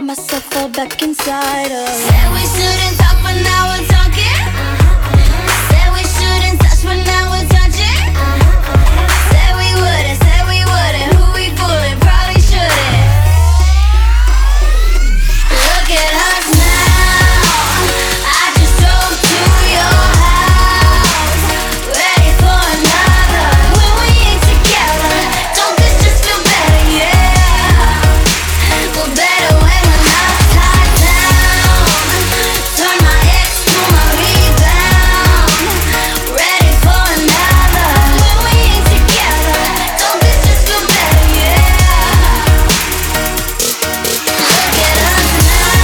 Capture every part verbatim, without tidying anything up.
myself all back inside of. Said we shouldn't talk, but now we're talking. Said we shouldn't touch, but now we're touching. Said we wouldn't, said we wouldn't. Who we fooling? Probably shouldn't. Look at us now. I just drove to your house, ready for another. When we ain't together, don't this just feel better? Yeah, well, better when we're not tied down. Turn my ex to my rebound. Ready for another. When we ain't together, don't this just feel better? Yeah. Look at us now.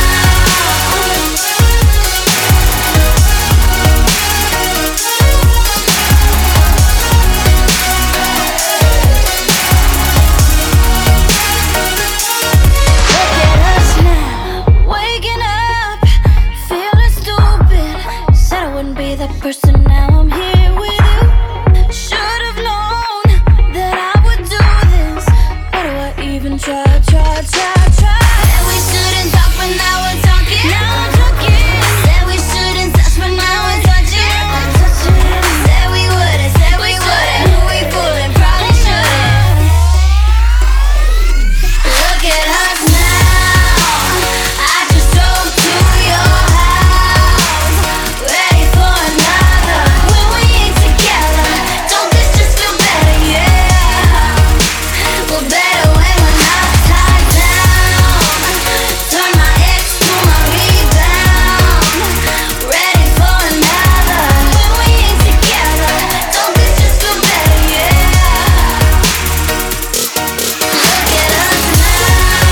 Look at us now, waking up, feeling stupid. Said I wouldn't be that person, now I'm here with you. Should've known that I would do this. Why do I even try, try, try, try? Said we shouldn't talk, but now we're talking. Now I'm talking. Said we shouldn't touch, but now we're touching. I'm touching. Said we wouldn't, said we wouldn't. Who we fooling? Probably shouldn't. Look at us now. I just drove to your house, ready for another. When we ain't together, don't this just feel better? Yeah, well, better when we're not tied down. Turn my ex to my rebound. Ready for another. When we ain't together, don't this just feel better? Yeah. Look at us now.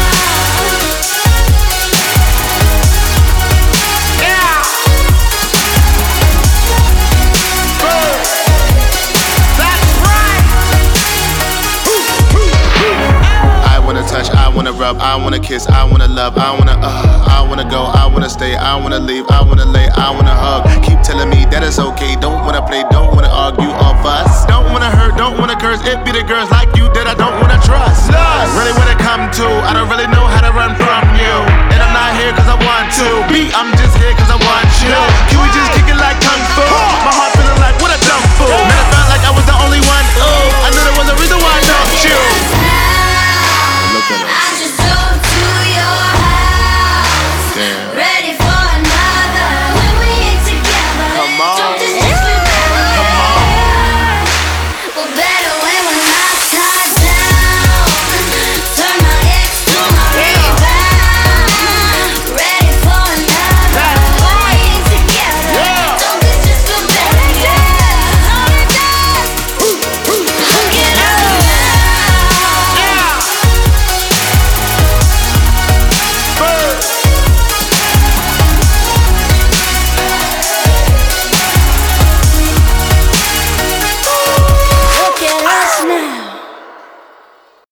I wanna touch, I wanna rub, I wanna kiss, I wanna love, I wanna uh, I wanna go, I wanna stay, I wanna leave, I wanna lay, I wanna hug. Keep telling me that it's okay, don't wanna play, don't wanna argue or fuss. Don't wanna hurt, don't wanna curse, it be the girls like you that I don't wanna trust. Lust. Really what it come to, I don't really know how to run from you. And I'm not here cause I want to be, I'm just here cause I want you. Can we just kick it like kung fu? My heart